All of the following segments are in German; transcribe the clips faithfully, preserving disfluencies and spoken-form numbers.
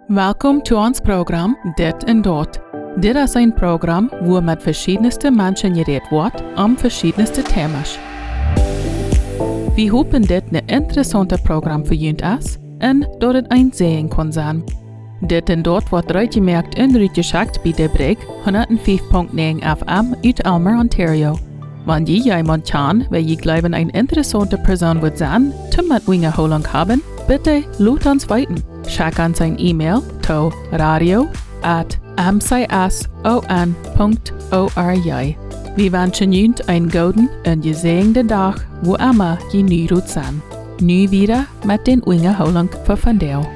Welkom to ons program Dit en Dat. Dit is een program waar met verschiedenste mensen geredet wordt om verschiedenste thema's. We hopen dit een interessante program voor jullie is en dat het een zegen kan zijn. Dit en Dat wordt uitgemerkt en uitgeschakt bij de Brig honderdvijf komma negen F M uit Elmer, Ontario. Wanneer jij iemand kan, waar je glauben een interessante persoon wordt zijn, te met winge holang hebben, bitte laat ons weten. Schick ons een e-mail to radio at m c s o n punt org. We wensen jullie een gouden en gezegende dag, wo immer je nu doet zijn. Nu wieder met den winge holang voor vandaag.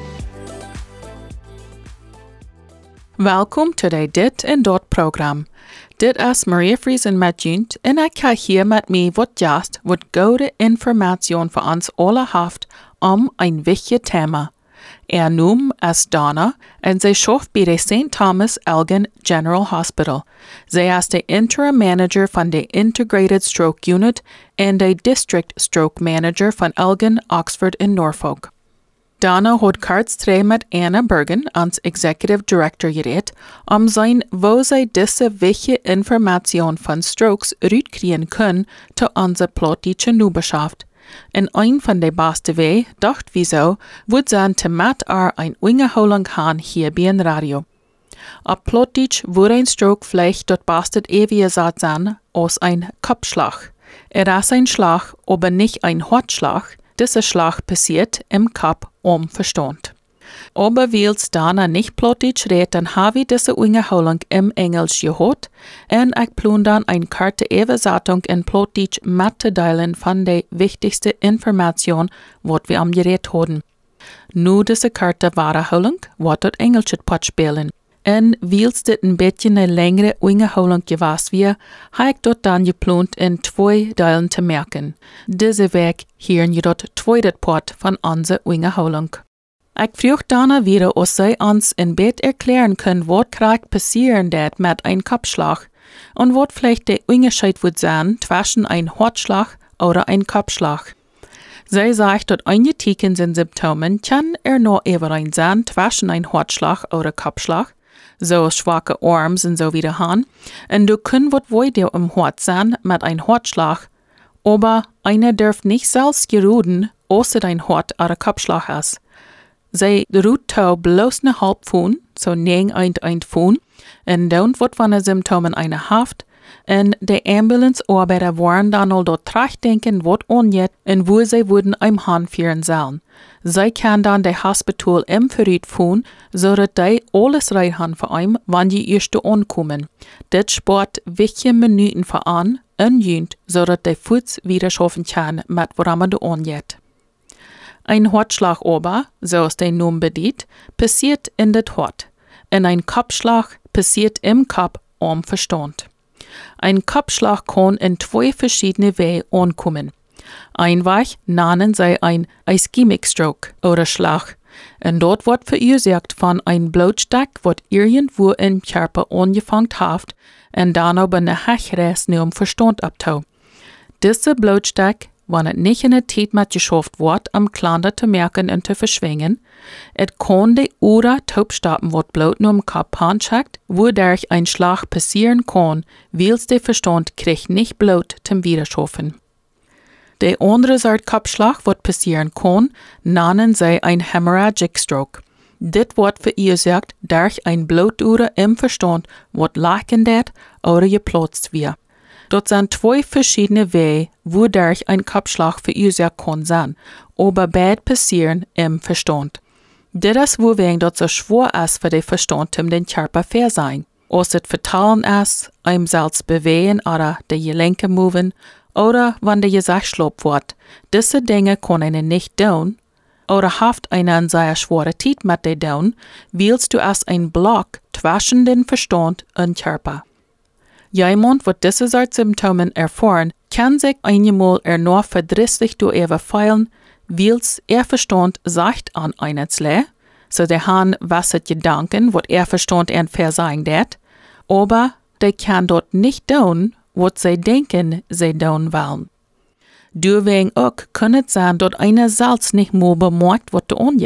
Welkom to de Dit en Dat program. Dit is Maria Friesen met jullie en ik ga hier met mij wat juist wat goede informatie voor ons alle heeft om een wichtig thema. Er noem is Donna en zij schafft bij de Saint Thomas Elgin General Hospital. Zij is de interim manager van de Integrated Stroke Unit en de district stroke manager van Elgin, Oxford en Norfolk. Donna had kaartstree met Anna Bergen, ons executive director, gereed om zijn wo zij deze wichtige informatie van strokes uitkrijgen kunnen te onze plottische nubeschaft. En een van de beste wegen, dacht we zo, would zijn te met er een winge holang gaan hier bij een radio. Op plottig wordt een stroke vielleicht dat beste eeuwige zat zijn als een Kopfschlag. Er is een Schlag, aber nicht ein Herzschlag. Dieser Schlag passiert im Kopf om Verstand. Aber weil Dana nicht plottig redt, dann habe ich diese winge holang im Englisch gehört und ich plan dann eine kurze Übersetzung in plottig mitzuteilen von der wichtigsten Information, was wir am Gerät haben. Nu diese kurze Wiederholung wird das Englische spielen. Und weil es dit ein bisschen eine längere winge holang gewesen wäre, habe ich dort dann geplant in zwei Teilen zu merken. Diese Weg hören wir dort zweite Part von unserer winge holang. Ich frage Dana wieder, ob sie uns in Bett erklären können, was gerade passieren wird mit einem Kopfschlag und was vielleicht der Unterschied wird sein zwischen einem Herzschlag oder einem Kopfschlag. Sie sagt, dass einige Teeken sind Symptomen kann er noch überein sein zwischen einem Herzschlag oder Kopfschlag, so schwache Arme und so wieder haben, und du können was weiter im Herz sein mit einem Herzschlag, aber einer darf nicht selbst geruden, außer dein Herz oder Kopfschlag ist. Zij ruht touw bloos een halb voen, so negen eind eind voen, en dan wat van de symptomen eine haft, en de ambulancearbeider waren dan al dort terugdenken wat onjet en wo zij worden im handvieren zullen. Zij kan dan de hospital im verriet voen, zodat die alles rijden voor hem, wanneer je eerst aankomen. Dit spart wichtige minuten voor aan, en junt, zodat de voets wieder schaffen kan met waarom de onjet. Ein Herzschlag aber, so ist der Name bedient, passiert in das Herz. Und ein Kopfschlag passiert im Kopf am Verstand. Ein Kopfschlag kann in zwei verschiedene Wege ankommen. Ein Weg nennen sie ein Ischemic Stroke oder Schlag. Und dort wird verursacht von einem Blutstück, was irgendwo im Körper angefangen hat und dann aber eine Hechrest nur am Verstand abtau. Diese Blutstück, wenn es nicht in der Zeit mit geschafft wird, am Klander zu merken und zu verschwingen, et kann die Uhr taubstappen, wat Blut nur im Kopf handschickt, wodurch ein Schlag passieren kann, weil der Verstand kriegt nicht Blut zum Wiederschaffen. Der andere Art Kopfschlag, wat passieren kann, nennen sie ein Hemorrhagic Stroke. Dit wird verursacht durch ein Blutuhr im Verstand, wat lachen wird oder geplatzt wird. Dort sind zwei verschiedene Wege, wodurch ein Kopfschlag verursacht kann sein, aber beide passieren im Verstand. Das ist, wodurch dort so schwer ist für den Verstand, um den Körper fair sein. Als es vertalen ist, einem selbst bewegen oder die Gelenke moven, oder wenn der Gesicht schlapp wird. Diese Dinge kann einen nicht tun, oder haft einen sehr schwere Zeit mit den tun, willst du als ein Block zwischen den Verstand und Körper. Jemand, wat diese Art Symptomen erfahren, kann sich einmal er nur verdrießlich überfallen, weil's er Verstand sagt an einen Zle, so der Han wasset Gedanken, wat er Verstand en versagen det, aber der kann dort nicht tun, wat sie denken, sie tun wollen. Deswegen auch kann es sein, dass einer selbst nicht mehr bemerkt, was du angeht.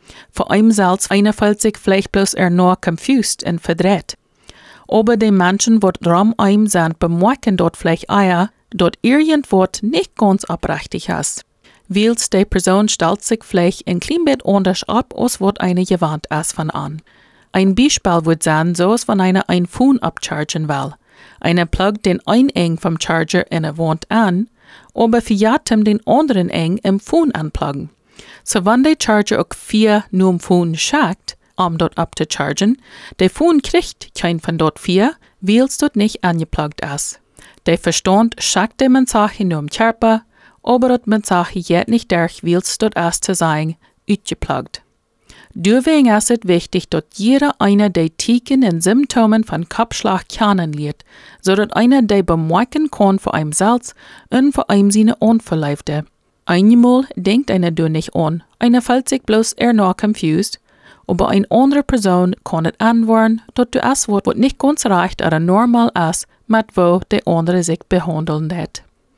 Voor einem selbst einer fühlt sich vielleicht bloß er nur confused und verdreht. Aber die Menschen, die rum einem sind, bemerken dort vielleicht eier, dort irgendwas nicht ganz abrechtig ist. Wils die Person stellt sich vielleicht ein klein bisschen anders ab, als was eine gewandt ist von an. Ein Beispiel würde sein, so als wenn einer ein Phone abchargen will. Einer pluggt den einen Eng vom Charger in eine Wand an, aber verjatem den anderen Eng im Phone anpluggen. So wenn der Charger auch vier nur im Phone schackt, um dort abzuchargen, der Phone kriegt kein von dort vier, weil es dort nicht angepluggt ist. Der Verstand schackt der Mensaje nur im Körper, aber das Mensaje geht nicht durch, weil es dort ist zu sein, utgepluggt. Deswegen ist es wichtig, dass jeder einer der Tiken und Symptomen von Kopfschlag kennenlernt, sodass einer der bemerken kann für einem selbst und für einem seine Unverleifte. Einmal denkt einer du nicht an, einer fühlt sich bloß eher noch confused, aber eine andere Person kann es anwenden, dass du es was nicht ganz recht oder normal ist, mit wo der andere sich behandeln hat.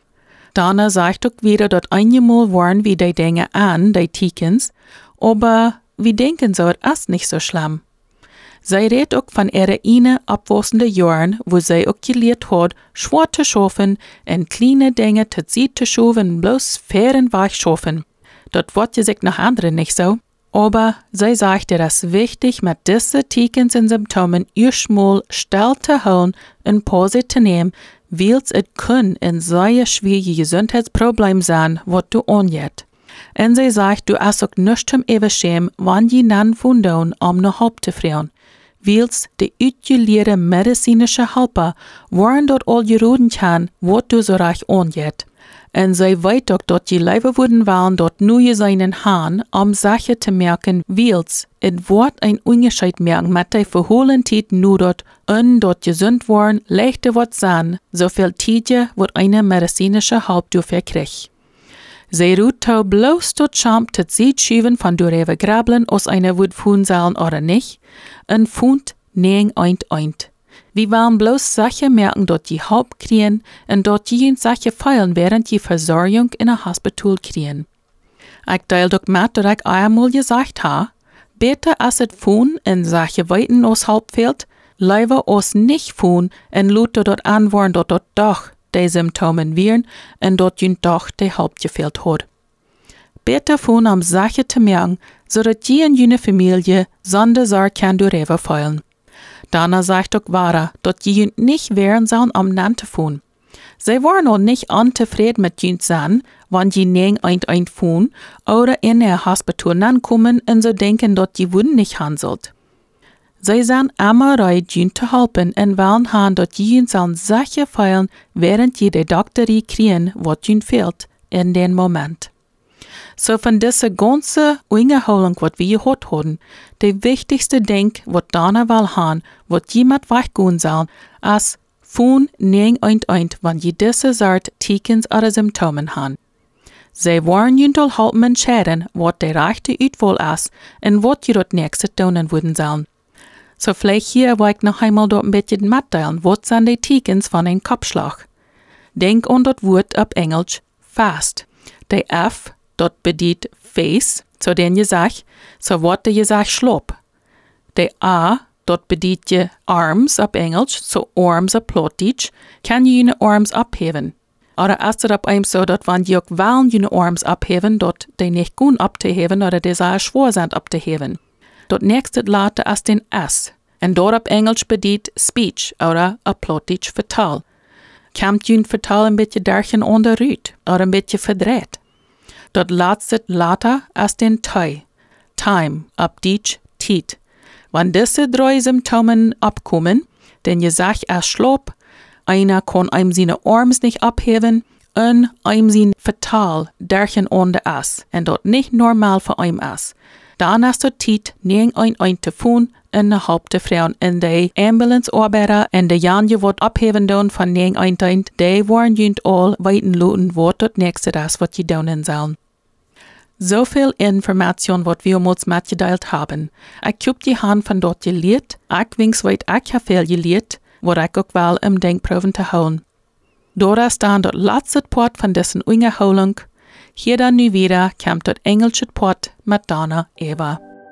Dann sagt auch wieder, dass einmal waren wir die Dinge an, die Tikens, aber wir denken so, es ist nicht so schlimm. Sie redet auch von ihren eine abwechselnden Jahren, wo sie auch gelernt hat, schwer zu schaffen und kleine Dinge zu sie zu schaffen, bloß fair und weich schaffen. Das wird sich nach anderen nicht so. Aber sie sagt, es ist wichtig, mit diesen Tikens und Symptomen erstmal still zu halten und Pause zu nehmen, weil es kann ein sehr schwieriges Gesundheitsproblem sein, was du angeht. Und sie sagt, du hast auch nicht zum Eberschämen, wann je nan funden, um noch Halb zu freien. Weils die utgelehrte medizinische Helfer waren dort all geroden kann, was du so reich angeht. Und sie weiß auch, dass die Leiber würden wollen, dort nur seinen Hahn, um Sachen zu merken, weils es wird ein Unterschied merken, mit der verhohlen Zeit nur dort, und dort gesund waren, leichter wird sein, so viel Zeit wird eine medizinische Help dafür kriegt. Sie ruht bloß dort Scham, dass sie schieben von der Rewe grabeln, aus einer Wut fuhren sollen oder nicht, und fund neng eint eint. Wir wollen bloß Sachen merken, dort die Haupt kriegen und dort die Sachen feilen, während die Versorgung in einem Hospital kriegen. Ich teile doch mit, dass ich einmal gesagt habe, besser als es fuhren und Sachen weiten aus Hauptfeld, lieber aus nicht fuhren und Leute dort anwaren, dort dort doch die Symptome wären und dort jün doch die Haupt gefehlt hat. Besser fuhren, um Sachen zu merken, sodass die in jene Familie Sondersar kann durch Rewe feilen. Danach sagt auch Vara, dass die nicht wären sollen, um nan zu fuhren. Sie waren auch nicht unzufrieden mit jünt sein, wenn die neng eint eint fuhren oder in ein Hospital nan kommen und so denken, dass die wurden nicht handelt. Sie sind immer bereit, jünt zu helfen und wollen haben, dass die jünt sollen Sachen feilen, während die die Doktorie kriegen, was jünt fehlt, in den Moment. So von dieser ganzen Ungeholung, was wir gehört haben, der wichtigste Ding, was Dana will haben, was jemand weichgehen soll, ist von neng eint eint, wenn je diese Art Tikens oder Symptomen haben. Sie wollen jündel halten entscheiden, was der rechte Utwahl ist und was je dort nächste tun würden sollen. So vielleicht hier will ich noch einmal dort ein bisschen mitteilen, was sind die Tikens von einem Kopfschlag. Denk an das Wort auf Englisch fast. Der F dort bedient face, so den je sagt, so wird je sagt schlop. Der A, dort bedient je arms auf Englisch, so arms auf Plattdeutsch, kann je jene arms abheben. Oder ist es ab einem so, dass wenn die auch wollen jene arms abheben, dort die nicht gut abzuheben oder die sehr schwer sind abzuheben. Dort nächste Laute ist den S, und dort auf Englisch bedient speech oder auf Plattdeutsch vertal. Kommt jene vertal ein bisschen derchen unterrüht oder ein bisschen verdreht. Dort letzte Later als den Tei, Time, ab Deutsch, Tiet. Wenn diese drei Symptome abkommen, denn je sagt er schlop, einer kann einem seine Arms nicht abheben und einem sein fatal derchen unter ist und dort nicht normal für einem ist. Dann ist dort Tiet, neng ein ein zu fuhren und eine Haupte Frauen in der Ambulance-Arbeiter und der Janje wird abheben don von neng ein ein, die waren jünt all weiten luten, was dort nächste ist, was die donen sollen. So viel Information, was wir uns mitgeteilt haben. Ich hab die Hand von dort gelehrt, ich wingsweit ich habe viel gelehrt, wo ich auch will im Denkproben zu holen. Dort ist dann dort letzte Part von dessen Ungeholung. Hier dann nu wieder kommt dort englische Part mit Dana Eva.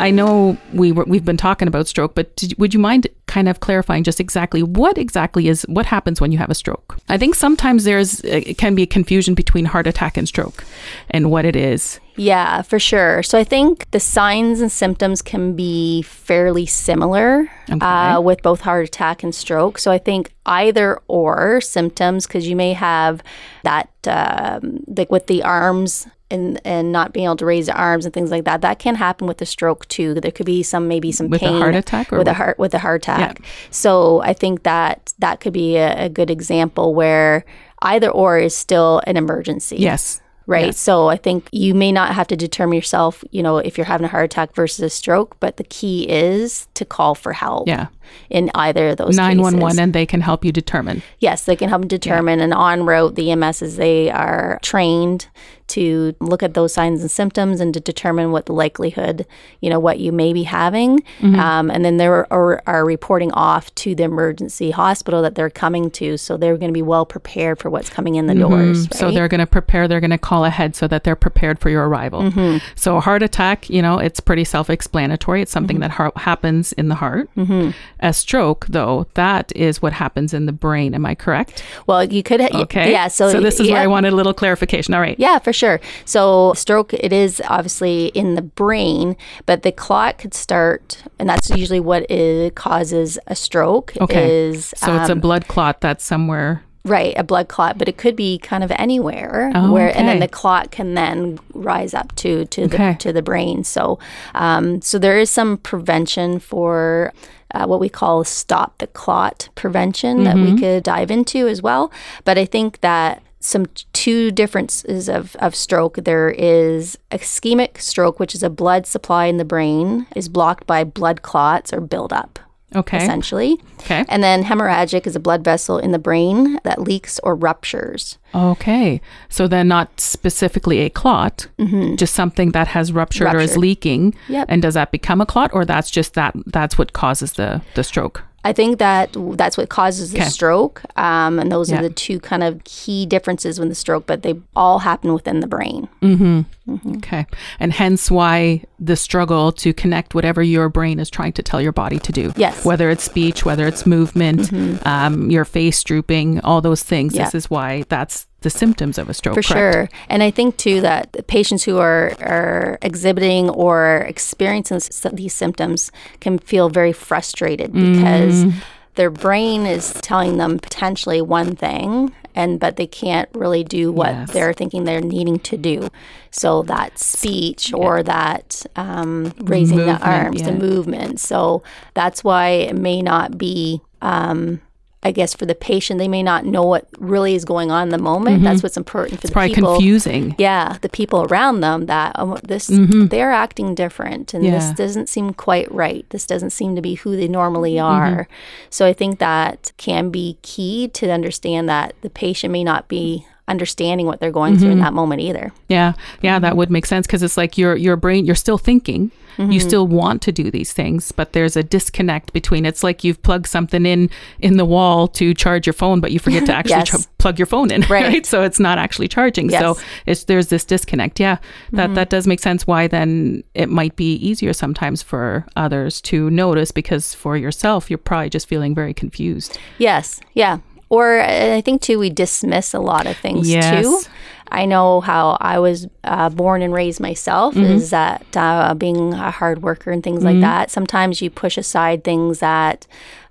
I know we were, we've been talking about stroke, but did, would you mind kind of clarifying just exactly what exactly is, what happens when you have a stroke? I think sometimes there's, it can be a confusion between heart attack and stroke and what it is. Yeah, for sure. So I think the signs and symptoms can be fairly similar okay. uh, with both heart attack and stroke. So I think either or symptoms, because you may have that, um, like with the arms and and not being able to raise the arms and things like that, that can happen with the stroke too. There could be some maybe some with pain a heart attack or with with? a heart with a heart attack. Yeah. So I think that that could be a, a good example where either or is still an emergency. Yes. Right. Yes. So I think you may not have to determine yourself, you know, if you're having a heart attack versus a stroke, but the key is to call for help. Yeah. In either of those nine one one cases. And they can help you determine. Yes, they can help determine. Yeah. And en route, the E M Ss, they are trained to look at those signs and symptoms and to determine what the likelihood, you know, what you may be having. Mm-hmm. Um, and then they are, are reporting off to the emergency hospital that they're coming to. So they're going to be well prepared for what's coming in the mm-hmm. doors. Right? So they're going to prepare, they're going to call ahead so that they're prepared for your arrival. Mm-hmm. So a heart attack, you know, it's pretty self-explanatory. It's something mm-hmm. that ha- happens in the heart. Mm-hmm. A stroke, though, that is what happens in the brain. Am I correct? Well, you could. Okay. Yeah. So, so this is yeah. where I wanted a little clarification. All right. Yeah, for sure. So stroke, it is obviously in the brain, but the clot could start, and that's usually what it causes a stroke. Okay. Is, so um, it's a blood clot that's somewhere. Right, a blood clot, but it could be kind of anywhere, oh, where, okay. and then the clot can then rise up to to okay. the to the brain. So, um, so there is some prevention for uh, what we call stop the clot prevention mm-hmm. that we could dive into as well. But I think that some two differences of, of stroke. There is ischemic stroke, which is a blood supply in the brain is blocked by blood clots or buildup. Okay. Essentially. Okay. And then hemorrhagic is a blood vessel in the brain that leaks or ruptures. Okay. So then not specifically a clot, mm-hmm. just something that has ruptured, ruptured. or is leaking. Yep. And does that become a clot, or that's just that that's what causes the, the stroke? I think that that's what causes the okay. stroke. Um, and those yeah. are the two kind of key differences with the stroke, but they all happen within the brain. Mm-hmm. Mm-hmm. Okay. And hence why the struggle to connect whatever your brain is trying to tell your body to do. Yes. Whether it's speech, whether it's movement, mm-hmm. um, your face drooping, all those things. Yeah. This is why that's the symptoms of a stroke. For correct? sure. And I think too that the patients who are, are exhibiting or experiencing these symptoms can feel very frustrated because mm. their brain is telling them potentially one thing, and but they can't really do what yes. they're thinking they're needing to do. So that speech yeah. or that um, raising movement, the arms, yeah. the movement. So that's why it may not be... Um, I guess for the patient, they may not know what really is going on in the moment. Mm-hmm. That's what's important for it's the probably people. Confusing. Yeah, the people around them that um, this mm-hmm. they're acting different, and yeah. this doesn't seem quite right. This doesn't seem to be who they normally are. Mm-hmm. So I think that can be key to understand that the patient may not be understanding what they're going mm-hmm. through in that moment either. Yeah, yeah, that would make sense because it's like your your brain, you're still thinking. Mm-hmm. You still want to do these things, but there's a disconnect between, it's like you've plugged something in in the wall to charge your phone, but you forget to actually yes. tr- plug your phone in, right. right? So it's not actually charging. Yes. So it's there's this disconnect. Yeah, that, mm-hmm. that does make sense why then it might be easier sometimes for others to notice, because for yourself, you're probably just feeling very confused. Yes, yeah. Or I think, too, we dismiss a lot of things, yes. too. I know how I was uh, born and raised myself, mm-hmm. is that uh, being a hard worker and things mm-hmm. like that, sometimes you push aside things that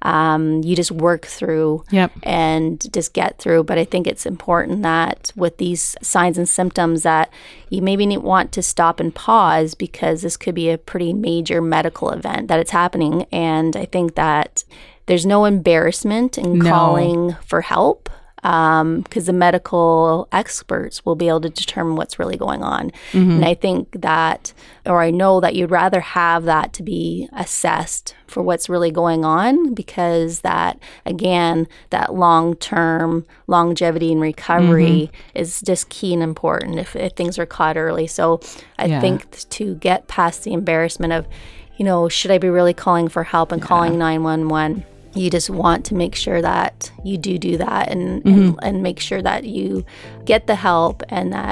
um, you just work through yep. and just get through. But I think it's important that with these signs and symptoms that you maybe need, want to stop and pause, because this could be a pretty major medical event that it's happening. And I think that there's no embarrassment in no. calling for help, because um, the medical experts will be able to determine what's really going on. Mm-hmm. And I think that, or I know that you'd rather have that to be assessed for what's really going on, because that, again, that long-term longevity and recovery mm-hmm. is just key and important if, if things are caught early. So I yeah. think to get past the embarrassment of, you know, should I be really calling for help and yeah. calling nine one one? You just want to make sure that you do do that and, mm-hmm. and and make sure that you get the help, and that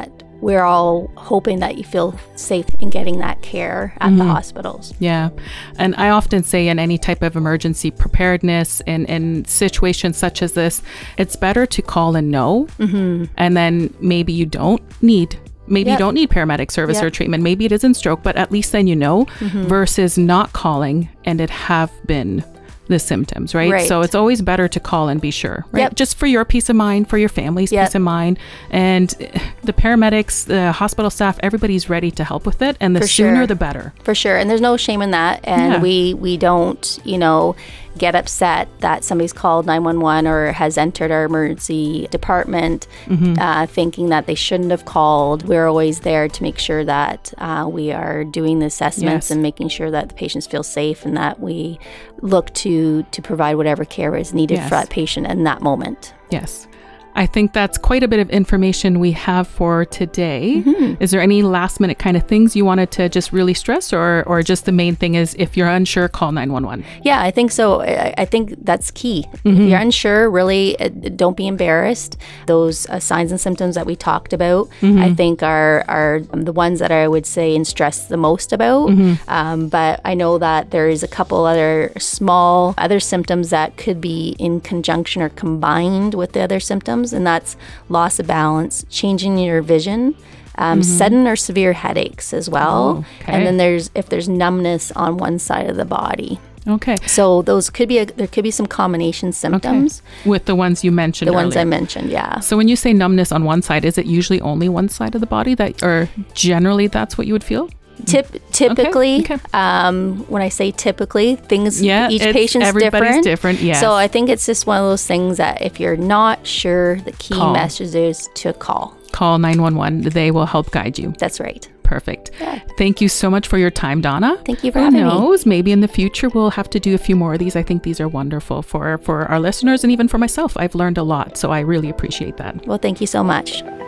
we're all hoping that you feel safe in getting that care at mm-hmm. the hospitals. Yeah. And I often say in any type of emergency preparedness in, in situations such as this, it's better to call and know. Mm-hmm. And then maybe you don't need Maybe yep. you don't need paramedic service yep. or treatment. Maybe it isn't stroke, but at least then you know, mm-hmm. versus not calling and it have been the symptoms, right? right? So it's always better to call and be sure, right? Yep. Just for your peace of mind, for your family's yep. peace of mind. And the paramedics, the hospital staff, everybody's ready to help with it. And the for sooner, sure. the better. For sure. And there's no shame in that. And yeah. we, we don't, you know, get upset that somebody's called nine one one or has entered our emergency department mm-hmm. uh, thinking that they shouldn't have called. We're always there to make sure that uh, we are doing the assessments yes. and making sure that the patients feel safe and that we look to to provide whatever care is needed yes. for that patient in that moment. Yes. I think that's quite a bit of information we have for today. Mm-hmm. Is there any last minute kind of things you wanted to just really stress, or or just the main thing is if you're unsure, call nine one one? Yeah, I think so. I, I think that's key. Mm-hmm. If you're unsure, really uh, don't be embarrassed. Those uh, signs and symptoms that we talked about, mm-hmm. I think are, are the ones that I would say and stress the most about. Mm-hmm. Um, but I know that there's a couple other small other symptoms that could be in conjunction or combined with the other symptoms. And that's loss of balance, changing your vision, um, mm-hmm. sudden or severe headaches as well. Oh, okay. And then there's if there's numbness on one side of the body. Okay. So those could be a, there could be some combination symptoms okay. with the ones you mentioned. The earlier. ones I mentioned, yeah. So when you say numbness on one side, is it usually only one side of the body that, or generally that's what you would feel? Tip, typically, okay, okay. Um, when I say typically, things, yeah, each patient's everybody's different. different, yes. So I think it's just one of those things that if you're not sure, the key call. message is to call. Call nine one one. They will help guide you. That's right. Perfect. Yeah. Thank you so much for your time, Donna. Thank you for Who having me. Who knows? Maybe in the future we'll have to do a few more of these. I think these are wonderful for, for our listeners and even for myself. I've learned a lot, so I really appreciate that. Well, thank you so much.